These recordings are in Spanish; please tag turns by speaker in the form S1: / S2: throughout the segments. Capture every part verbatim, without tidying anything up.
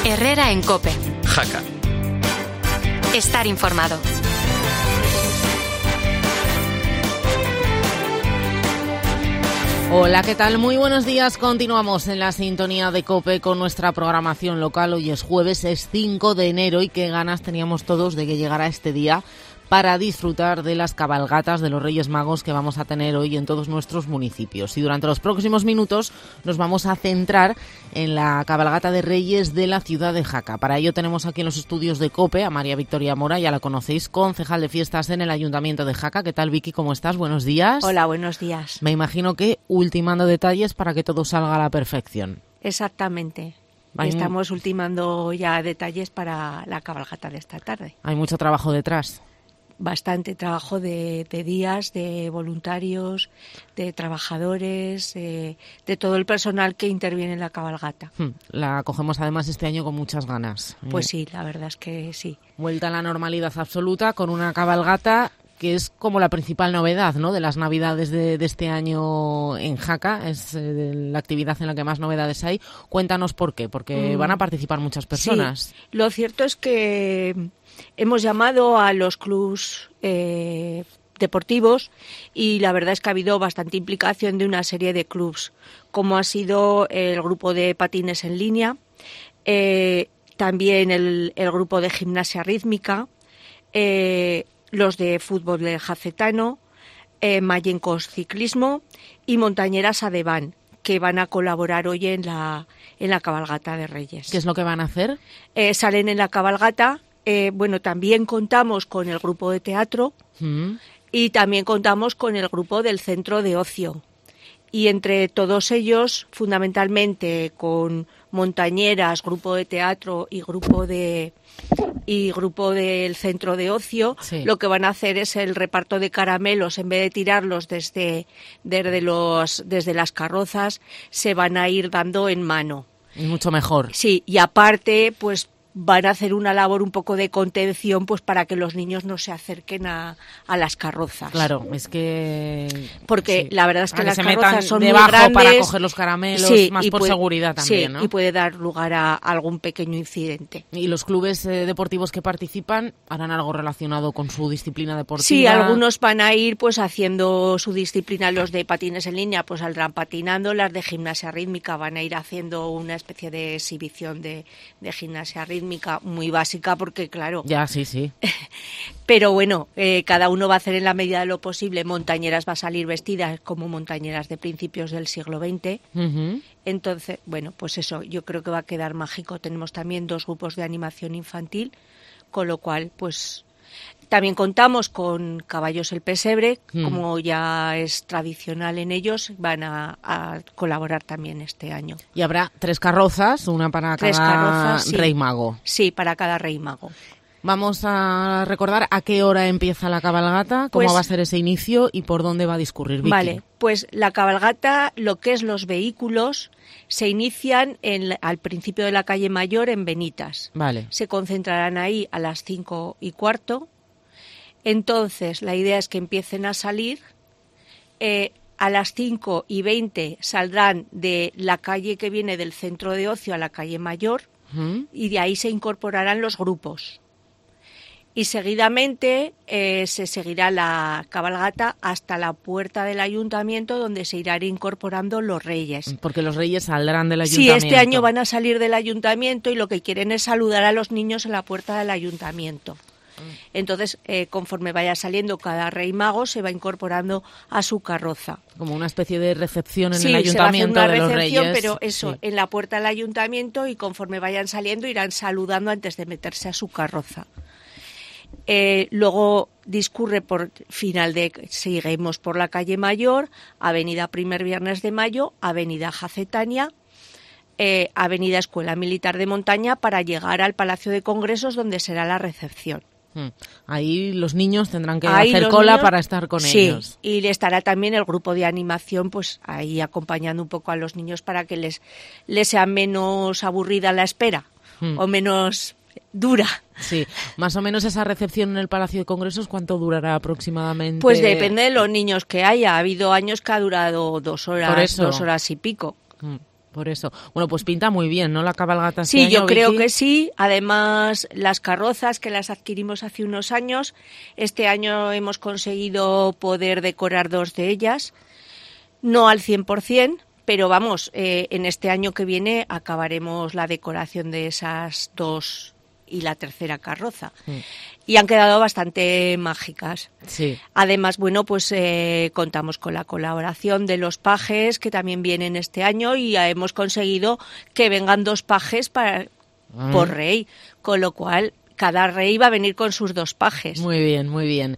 S1: Herrera en COPE.
S2: Jaca.
S1: Estar informado.
S3: Hola, ¿qué tal? Muy buenos días. Continuamos en la sintonía de COPE con nuestra programación local. Hoy es jueves, es cinco de enero y qué ganas teníamos todos de que llegara este día para disfrutar de las cabalgatas de los Reyes Magos que vamos a tener hoy en todos nuestros municipios. Y durante los próximos minutos nos vamos a centrar en la cabalgata de Reyes de la ciudad de Jaca. Para ello tenemos aquí en los estudios de COPE a María Victoria Mora, ya la conocéis, concejal de fiestas en el Ayuntamiento de Jaca. ¿Qué tal, Vicky? ¿Cómo estás? Buenos días.
S4: Hola, buenos días.
S3: Me imagino que ultimando detalles para que todo salga a la perfección.
S4: Exactamente.
S3: Hay
S4: Estamos ultimando ya detalles para la cabalgata de esta tarde.
S3: Hay mucho trabajo detrás.
S4: Bastante trabajo de, de días, de voluntarios, de trabajadores, de, de todo el personal que interviene en la cabalgata.
S3: La cogemos además este año con muchas ganas.
S4: Pues sí, la verdad es que sí.
S3: Vuelta a la normalidad absoluta con una cabalgata que es como la principal novedad, ¿no?, de las Navidades de, de este año en Jaca. Es eh, la actividad en la que más novedades hay. Cuéntanos por qué, porque mm. van a participar muchas personas.
S4: Sí, lo cierto es que hemos llamado a los clubs eh, deportivos y la verdad es que ha habido bastante implicación de una serie de clubs, como ha sido el grupo de patines en línea, eh, también el, el grupo de gimnasia rítmica, eh, los de fútbol del Jacetano, eh, Mayencos Ciclismo y Montañeras Adeván, que van a colaborar hoy en la, en la cabalgata de Reyes.
S3: ¿Qué es lo que van a hacer?
S4: Eh, salen en la cabalgata. Eh, bueno, también contamos con el grupo de teatro mm. y también contamos con el grupo del centro de ocio. Y entre todos ellos, fundamentalmente con Montañeras, grupo de teatro y grupo de y grupo del centro de ocio, sí. Lo que van a hacer es el reparto de caramelos. En vez de tirarlos desde, desde, los, desde las carrozas, se van a ir dando en mano.
S3: Y mucho mejor.
S4: Sí, y aparte, pues van a hacer una labor un poco de contención, pues para que los niños no se acerquen a, a las carrozas.
S3: Claro, es que...
S4: Porque sí. La verdad es que, que las
S3: se
S4: carrozas son
S3: debajo
S4: muy grandes
S3: para coger los caramelos,
S4: sí,
S3: más por
S4: puede,
S3: seguridad también,
S4: sí,
S3: ¿no?
S4: Y puede dar lugar a algún pequeño incidente.
S3: ¿Y los clubes eh, deportivos que participan harán algo relacionado con su disciplina deportiva?
S4: Sí, algunos van a ir pues haciendo su disciplina. Los de patines en línea pues saldrán patinando, las de gimnasia rítmica van a ir haciendo una especie de exhibición de, de gimnasia rítmica muy básica porque, claro...
S3: Ya, sí, sí.
S4: Pero bueno, eh, cada uno va a hacer en la medida de lo posible. Montañeras va a salir vestidas como montañeras de principios del siglo veinte. Uh-huh. Entonces, bueno, pues eso, yo creo que va a quedar mágico. Tenemos también dos grupos de animación infantil, con lo cual, pues... También contamos con Caballos el Pesebre, mm. como ya es tradicional en ellos, van a, a colaborar también este año.
S3: Y habrá tres carrozas, una para
S4: tres
S3: cada
S4: carrozas, sí.
S3: Rey Mago.
S4: Sí, para cada Rey Mago.
S3: Vamos a recordar a qué hora empieza la cabalgata, cómo pues, va a ser ese inicio y por dónde va a discurrir, Vicky.
S4: Vale, pues la cabalgata, lo que es los vehículos, se inician en, al principio de la calle Mayor en Benitas.
S3: Vale.
S4: Se concentrarán ahí a las cinco y cuarto. Entonces, la idea es que empiecen a salir. Eh, a las cinco y veinte saldrán de la calle que viene del centro de ocio a la calle Mayor uh-huh. y de ahí se incorporarán los grupos. Y seguidamente eh, se seguirá la cabalgata hasta la puerta del ayuntamiento, donde se irán incorporando los reyes.
S3: Porque los reyes saldrán del ayuntamiento.
S4: Sí, este año van a salir del ayuntamiento y lo que quieren es saludar a los niños en la puerta del ayuntamiento. Entonces, eh, conforme vaya saliendo cada Rey Mago, se va incorporando a su carroza.
S3: Como una especie de recepción en
S4: sí,
S3: el ayuntamiento
S4: se va a hacer una
S3: de los
S4: recepción,
S3: Reyes.
S4: Pero eso,
S3: sí.
S4: en la puerta del ayuntamiento y conforme vayan saliendo irán saludando antes de meterse a su carroza. Eh, luego discurre por final de, seguimos por la calle Mayor, Avenida Primer Viernes de Mayo, Avenida Jacetania, eh, Avenida Escuela Militar de Montaña para llegar al Palacio de Congresos donde será la recepción.
S3: Ahí los niños tendrán que
S4: ahí
S3: hacer cola
S4: niños,
S3: para estar con
S4: sí,
S3: ellos.
S4: Y estará también el grupo de animación, pues ahí acompañando un poco a los niños para que les, les sea menos aburrida la espera hmm. o menos dura.
S3: Sí, más o menos esa recepción en el Palacio de Congresos, ¿cuánto durará aproximadamente?
S4: Pues depende de los niños que haya. Ha habido años que ha durado dos horas,
S3: Por eso.
S4: dos horas y pico. Hmm.
S3: Por eso. Bueno, pues pinta muy bien, ¿no? La cabalgata este
S4: Sí,
S3: año,
S4: yo creo
S3: Vicky.
S4: que sí. Además, las carrozas que las adquirimos hace unos años, este año hemos conseguido poder decorar dos de ellas. No al cien por ciento, pero vamos, eh, en este año que viene acabaremos la decoración de esas dos y la tercera carroza. Mm. Y han quedado bastante mágicas.
S3: Sí.
S4: Además, bueno, pues eh, contamos con la colaboración de los pajes que también vienen este año y ya hemos conseguido que vengan dos pajes para, mm. por rey, con lo cual cada rey va a venir con sus dos pajes.
S3: Muy bien, muy bien.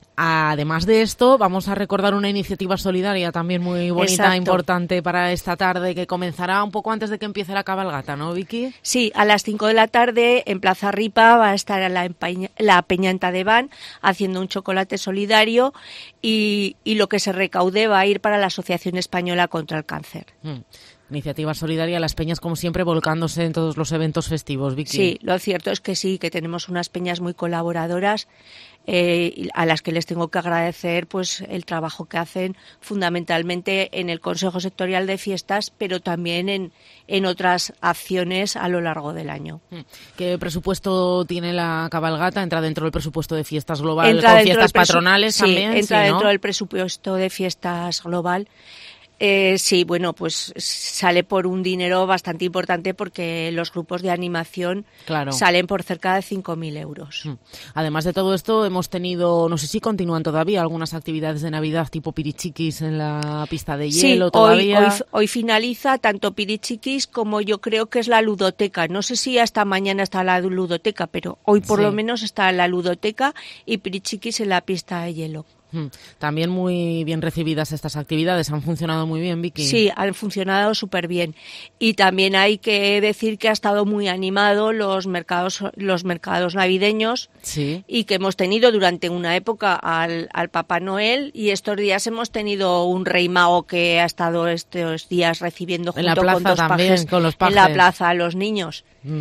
S3: Además de esto, vamos a recordar una iniciativa solidaria también muy bonita, Exacto. importante para esta tarde, que comenzará un poco antes de que empiece la cabalgata, ¿no, Vicky?
S4: Sí, a las cinco de la tarde en Plaza Ripa va a estar la, empaña, la Peña en Tadeván haciendo un chocolate solidario y, y lo que se recaude va a ir para la Asociación Española contra el Cáncer.
S3: Mm. Iniciativa solidaria, las peñas como siempre volcándose en todos los eventos festivos, Vicky.
S4: Sí, lo cierto es que sí, que tenemos unas peñas muy colaboradoras eh, a las que les tengo que agradecer pues el trabajo que hacen fundamentalmente en el Consejo Sectorial de Fiestas, pero también en, en otras acciones a lo largo del año.
S3: ¿Qué presupuesto tiene la cabalgata? ¿Entra dentro del presupuesto de fiestas global
S4: entra
S3: con fiestas patronales
S4: sí,
S3: también?
S4: Entra
S3: sí,
S4: dentro
S3: ¿no?
S4: del presupuesto de fiestas global. Eh, sí, bueno, pues sale por un dinero bastante importante porque los grupos de animación
S3: claro.
S4: salen por cerca de cinco mil euros.
S3: Además de todo esto, hemos tenido, no sé si continúan todavía, algunas actividades de Navidad tipo pirichiquis en la pista de hielo
S4: sí,
S3: todavía.
S4: Hoy, hoy, hoy finaliza tanto pirichiquis como yo creo que es la ludoteca. No sé si hasta mañana está la ludoteca, pero hoy por
S3: sí.
S4: lo menos está la ludoteca y pirichiquis en la pista de hielo.
S3: También muy bien recibidas estas actividades, han funcionado muy bien, Vicky.
S4: Sí, han funcionado súper bien. Y también hay que decir que ha estado muy animado los mercados los mercados navideños
S3: sí.
S4: y que hemos tenido durante una época al, al Papá Noel y estos días hemos tenido un Rey Mago que ha estado estos días recibiendo junto
S3: en la plaza
S4: con dos
S3: también,
S4: pajes,
S3: con los pajes
S4: en la plaza a los niños.
S3: Mm.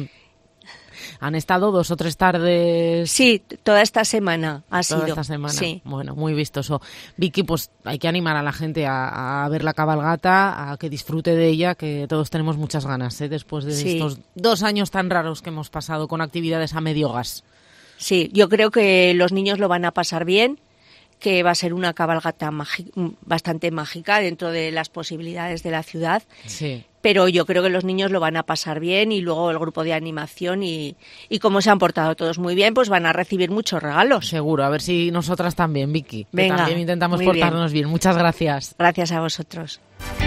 S3: ¿Han estado dos o tres tardes?
S4: Sí, toda esta semana ha
S3: toda
S4: sido.
S3: Toda esta semana,
S4: sí.
S3: Bueno, muy vistoso. Vicky, pues hay que animar a la gente a, a ver la cabalgata, a que disfrute de ella, que todos tenemos muchas ganas, ¿eh? Después de
S4: sí.
S3: estos dos años tan raros que hemos pasado con actividades a medio gas.
S4: Sí, yo creo que los niños lo van a pasar bien, que va a ser una cabalgata magi- bastante mágica dentro de las posibilidades de la ciudad.
S3: Sí.
S4: Pero yo creo que los niños lo van a pasar bien y luego el grupo de animación y, y como se han portado todos muy bien, pues van a recibir muchos regalos.
S3: Seguro, a ver si nosotras también, Vicky.
S4: Venga,
S3: que también intentamos
S4: muy
S3: portarnos
S4: bien.
S3: bien. Muchas gracias.
S4: Gracias a vosotros.